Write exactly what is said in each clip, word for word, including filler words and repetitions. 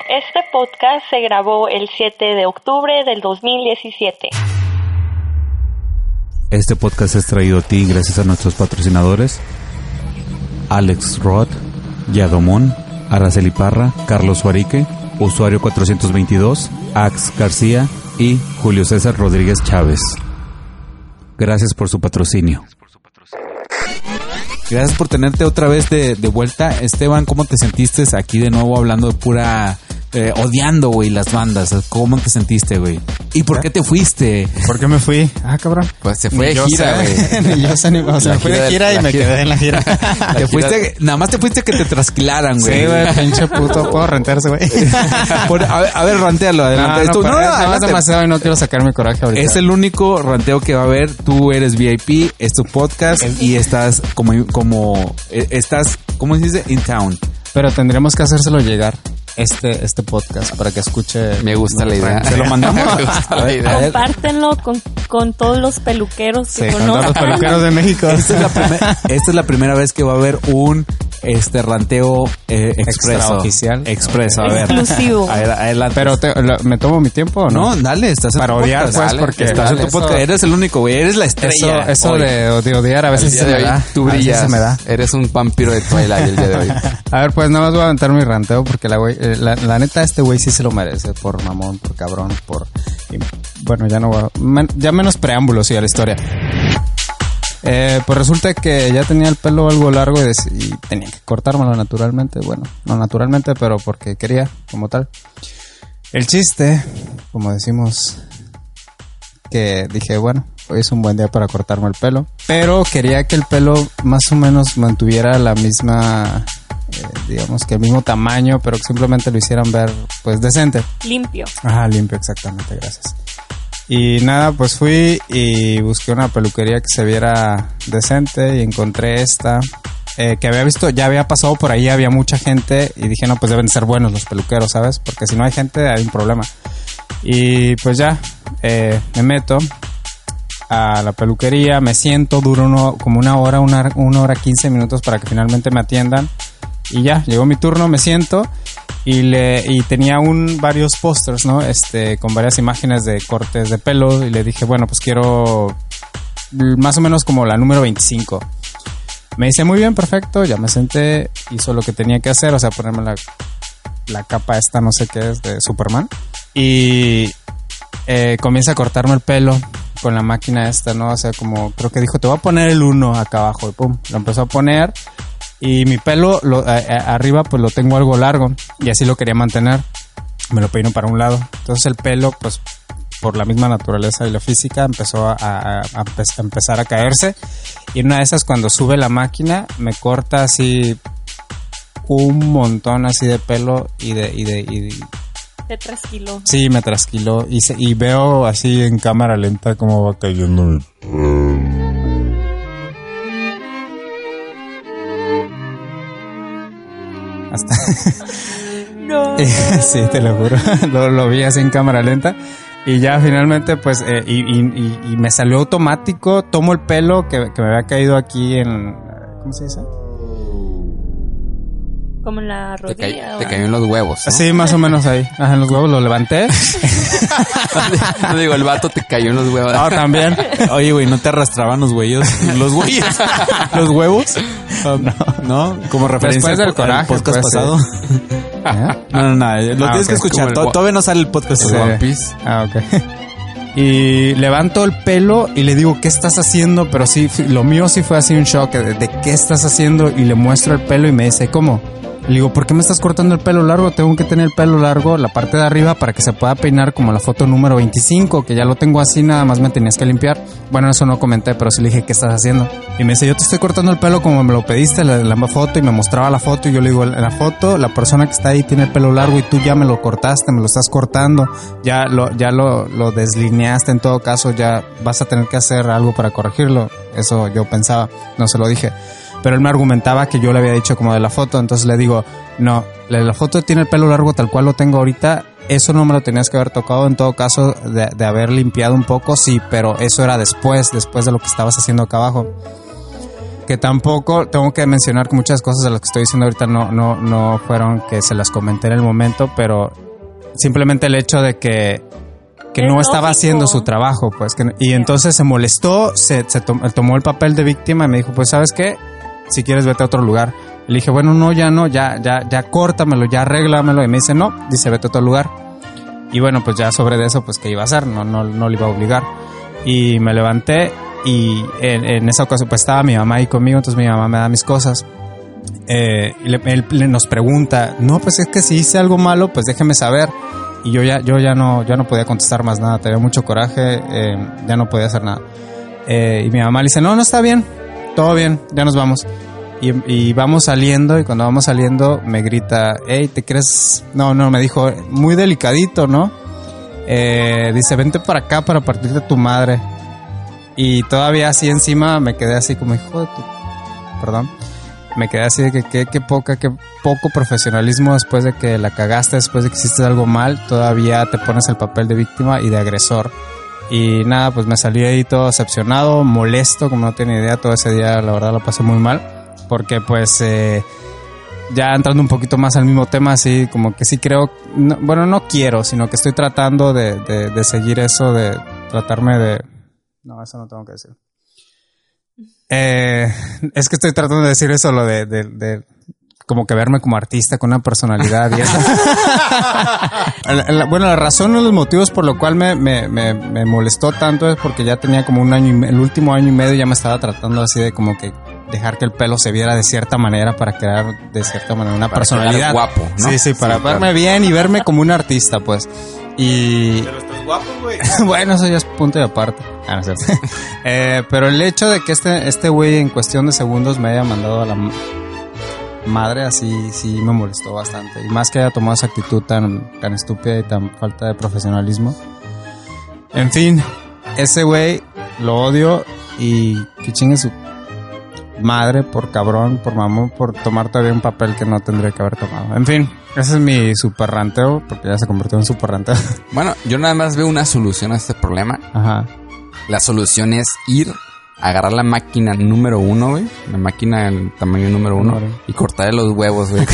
Este podcast se grabó el siete de octubre del dos mil diecisiete. Este podcast es traído a ti gracias a nuestros patrocinadores: Alex Roth, Yadomón, Araceli Parra, Carlos Suarique, Usuario cuatrocientos veintidós, Ax García y Julio César Rodríguez Chávez. Gracias por su patrocinio. Gracias por tenerte otra vez de, de vuelta. Esteban, ¿cómo te sentiste aquí de nuevo hablando de pura... Eh, odiando, güey, las bandas? ¿Cómo te sentiste, güey? ¿Y por qué te fuiste? ¿Por qué me fui? Ah, cabrón. Pues se fue Ni de gira, güey. Yo sé, o sea, me fui de gira y me quedé en la gira. Te fuiste, nada más te fuiste que te trasquilaran, güey. Sí, güey, pinche puto. ¿Puedo rentarse, güey? Por, a ver, a ver, rantealo, adelante. No, no, Tú, no, no, no, adelante. es demasiado y no quiero sacar mi coraje ahorita. Es el único ranteo que va a haber. Tú eres V I P, es tu podcast y estás como, como, estás, ¿cómo se dice? In town. Pero tendremos que hacérselo llegar. Este, este podcast para que escuche. Me gusta la idea. ¿Se lo mandamos? Me gusta la idea. Compártenlo con, con todos los peluqueros que Sí, con todos los conozcan. peluqueros de México. Esta es la, primer, esta es la primera vez que va a haber un este ranteo eh, expreso. Extraoficial. Expreso, a ver. Exclusivo. A ver, adelante. Pero te, lo- ¿me tomo mi tiempo o no? no, dale, estás en Para tu odiar, podcast. pues, Dale, porque- estás en tu dale, podcast. eso- Eres el único, güey. Eres la Eso, estrella. eso hoy. de, de odiar a veces El se día me de hoy da. tú A veces brillas. se me da. Eres un vampiro de Twilight el día de hoy. A ver, pues nada más voy a aventar mi ranteo porque la, güey, eh, la, la neta este güey sí se lo merece por mamón, por cabrón, por... y, bueno, ya no voy a... men- ya menos preámbulos y a la historia. Eh, pues resulta que ya tenía el pelo algo largo y, des- y tenía que cortármelo naturalmente. Bueno, no naturalmente, pero porque quería, como tal. El chiste, como decimos, que dije, bueno, hoy es un buen día para cortarme el pelo. Pero quería que el pelo más o menos mantuviera la misma... Eh, digamos que el mismo tamaño, pero que simplemente lo hicieran ver pues decente. Limpio. Ajá, limpio, exactamente, gracias. Y nada, pues fui y busqué una peluquería que se viera decente y encontré esta, eh, que había visto, ya había pasado por ahí, había mucha gente y dije, no, pues deben ser buenos los peluqueros, ¿sabes? Porque si no hay gente hay un problema. Y pues ya, eh, me meto a la peluquería, me siento, duro uno, como una hora, una, una hora quince minutos para que finalmente me atiendan. Y ya, llegó mi turno, me siento y le y tenía un varios pósters, ¿no? Este, con varias imágenes de cortes de pelo y le dije, bueno, pues quiero más o menos como la número veinticinco. Me dice, muy bien, perfecto, ya me senté, hizo lo que tenía que hacer, o sea, ponerme la, la capa esta, no sé qué es, de Superman. Y eh, comienza a cortarme el pelo con la máquina esta, ¿no? O sea, como creo que dijo, te voy a poner el uno acá abajo y pum, lo empezó a poner. Y mi pelo lo, a, a, arriba pues lo tengo algo largo y así lo quería mantener. Me lo peino para un lado. Entonces el pelo pues por la misma naturaleza y la física empezó a, a, a, a empezar a caerse. Y una de esas cuando sube la máquina me corta así un montón así de pelo y de... Y de, y de Te trasquiló. sí, me trasquiló y, se, y veo así en cámara lenta cómo va cayendo mi hasta No. sí, te lo juro. lo, lo vi así en cámara lenta. Y ya finalmente, pues, eh, y, y, y, y me salió automático. Tomo el pelo que, que me había caído aquí en... ¿Cómo se dice? Como en la Te, rodilla. ca- te ¿o? cayó en los huevos, ¿no? Sí, más o menos ahí. Ajá, en los huevos lo levanté. No digo, el vato te cayó en los huevos. Ah, también. Oye, güey, ¿no te arrastraban los güeyos? ¿Los güeyes? ¿Los huevos? No. ¿No? Como referencia Después del al coraje, podcast pues, pasado. ¿Eh? No, no, no. Lo Ah, tienes ok. que escuchar. Como el To- gua- Todavía no sale el podcast El pasado. One Piece. Ah, ok. Y levanto el pelo y le digo, ¿qué estás haciendo? Pero sí, lo mío sí fue así un shock de, de qué estás haciendo y le muestro el pelo y me dice, ¿cómo? Le digo, ¿por qué me estás cortando el pelo largo? Tengo que tener el pelo largo, la parte de arriba, para que se pueda peinar como la foto número veinticinco, que ya lo tengo así, nada más me tenías que limpiar. Bueno, eso no comenté, pero sí le dije, ¿qué estás haciendo? Y me dice, yo te estoy cortando el pelo como me lo pediste, la, la foto, y me mostraba la foto, y yo le digo, en la foto, la persona que está ahí tiene el pelo largo y tú ya me lo cortaste, me lo estás cortando, ya lo, ya lo, lo deslineaste, en todo caso, ya vas a tener que hacer algo para corregirlo. Eso yo pensaba, no se lo dije. Pero él me argumentaba que yo le había dicho como de la foto, entonces le digo, no, la, la foto tiene el pelo largo tal cual lo tengo ahorita, eso no me lo tenías que haber tocado, en todo caso de, de haber limpiado un poco, sí, pero eso era después, después de lo que estabas haciendo acá abajo. que tampoco tengo que mencionar que muchas cosas de las que estoy diciendo ahorita no, no, no fueron que se las comenté en el momento, pero simplemente el hecho de que, que no estaba haciendo su trabajo, pues, que, y entonces se molestó, se, se tom, tomó el papel de víctima y me dijo, pues, ¿sabes qué? Si quieres vete a otro lugar. Le dije, bueno, no, ya no, ya, ya, ya córtamelo, ya arréglamelo. Y me dice, no, dice, vete a otro lugar. Y bueno, pues ya sobre eso, pues, ¿qué iba a hacer? No, no, no le iba a obligar. Y me levanté y en, en esa ocasión, pues, estaba mi mamá ahí conmigo, entonces mi mamá me da mis cosas. Eh, y le, él, él nos pregunta, no, pues es que si hice algo malo, pues déjeme saber. Y yo ya, yo ya no, ya no podía contestar más nada, tenía mucho coraje, eh, ya no podía hacer nada. Eh, y mi mamá le dice, no, no está bien, todo bien, ya nos vamos. Y, y vamos saliendo, y cuando vamos saliendo me grita, hey, ¿te crees? No, no, me dijo, muy delicadito, ¿no? Eh, dice, vente para acá para partirte tu madre. Y todavía así encima me quedé así como, hijo de tu... Perdón. Me quedé así de que qué que poca, qué poco profesionalismo después de que la cagaste, después de que hiciste algo mal, todavía te pones el papel de víctima y de agresor. Y nada, pues me salí ahí todo decepcionado, molesto, como no tiene idea, todo ese día la verdad lo pasé muy mal. Porque pues eh, ya entrando un poquito más al mismo tema, así como que sí creo, no, bueno, no quiero, sino que estoy tratando de, de, de seguir eso, de tratarme de... No, eso no tengo que decir. Eh, es que estoy tratando de decir eso, lo de, de, de como que verme como artista con una personalidad y eso. la, la, bueno, la razón o los motivos por lo cual me, me, me, me molestó tanto es porque ya tenía como un año, y, el último año y medio ya me estaba tratando así de como que dejar que el pelo se viera de cierta manera para crear de cierta manera una para personalidad guapo, ¿no? Sí, sí, para sí, verme claro. bien y verme como un artista, pues. Y pero estás guapo, güey. Bueno, eso ya es punto y aparte. Ah, no es cierto. eh, pero el hecho de que este este güey en cuestión de segundos me haya mandado a la madre así, sí me molestó bastante. Y más que haya tomado esa actitud tan tan estúpida y tan falta de profesionalismo. En fin, ese güey lo odio y que chingue su madre por cabrón, por mamón, por tomar todavía un papel que no tendría que haber tomado. En fin, ese es mi super ranteo, porque ya se convirtió en super ranteo. Bueno, yo nada más veo una solución a este problema. Ajá. La solución es ir, agarrar la máquina número uno, güey, la máquina del tamaño número uno, no, y cortarle los huevos, güey.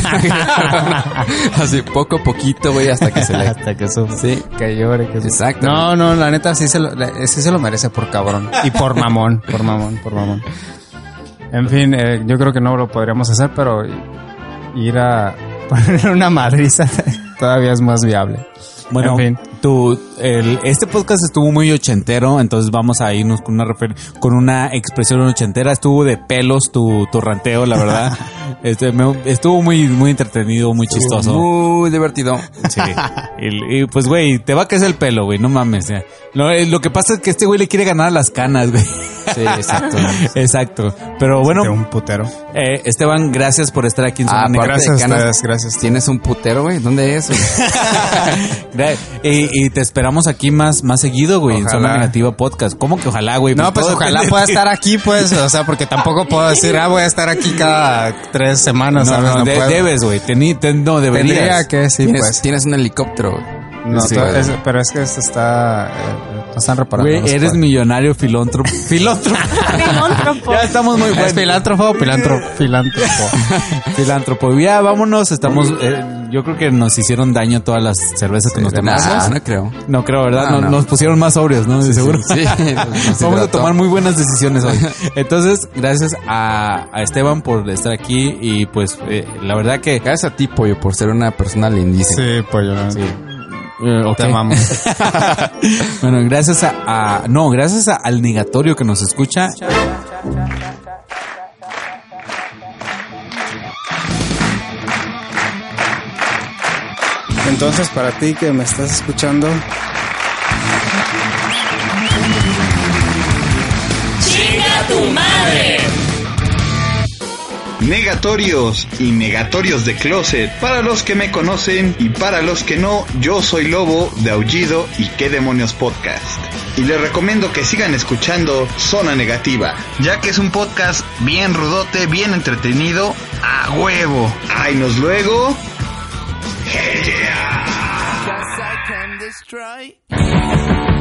Así poco a poquito, güey, hasta que se le... hasta que sufra. Sí. Que llore, que exacto. No, no, la neta sí se lo, sí se lo merece por cabrón. Y por mamón, por mamón, por mamón. En fin, eh, yo creo que no lo podríamos hacer, pero ir a poner una madriza todavía es más viable. Bueno, en fin. Tu, el, este podcast estuvo muy ochentero, entonces vamos a irnos con una refer- con una expresión ochentera. Estuvo de pelos tu, tu ranteo, la verdad. este, me, estuvo muy, muy entretenido, muy chistoso. Muy divertido. Sí. Y, y pues, güey, te va a crecer el pelo, güey, no mames. Ya. Lo, lo que pasa es que este güey le quiere ganar a las canas, güey. Sí, exacto. Exacto. Pero bueno. Un putero. Eh, Esteban, gracias por estar aquí en ah, Zona Gracias a ustedes, gracias. ¿Tienes un putero, güey? ¿Dónde es, güey? y, y te esperamos aquí más, más seguido, güey, en Zona Negativa Podcast. ¿Cómo que ojalá, güey? No, pues, pues ojalá pueda estar aquí, pues, o sea, porque tampoco puedo decir, ah, voy a estar aquí cada tres semanas, no, ¿sabes? No, no de, debes, güey, Tení, ten, no, deberías. Tendría que, sí, ¿Tienes, pues. Tienes un helicóptero, güey. No, sí, todo, es, pero es que esto está... Eh, no están reparando. Güey, eres puede. millonario filántropo. Filántropo. Filántropo. Ya estamos muy buenos. ¿Es filántropo o filántropo? Filántropo. Filántropo. Ya, vámonos. Estamos... Eh, yo creo que nos hicieron daño todas las cervezas que sí, nos tomamos. No, no creo. No creo, ¿verdad? No, no, no. Nos pusieron más sobrios, ¿no? Sí, seguro. Sí. sí. Vamos a tomar muy buenas decisiones hoy. Entonces, gracias a, a Esteban por estar aquí y pues eh, la verdad que... Gracias a ti, Pollo, por ser una persona lindísima. Sí, Pollo. Sí. Uh, okay. Te amamos. Bueno, gracias a, a no, gracias a, al negatorio que nos escucha. Entonces, para ti que me estás escuchando, ¡chinga tu madre! Negatorios y negatorios de closet. Para los que me conocen y para los que no, yo soy Lobo de Aullido y Qué Demonios Podcast. Y les recomiendo que sigan escuchando Zona Negativa, ya que es un podcast bien rudote, bien entretenido, a huevo. ¡Ay, nos luego! ¡Hey, yeah!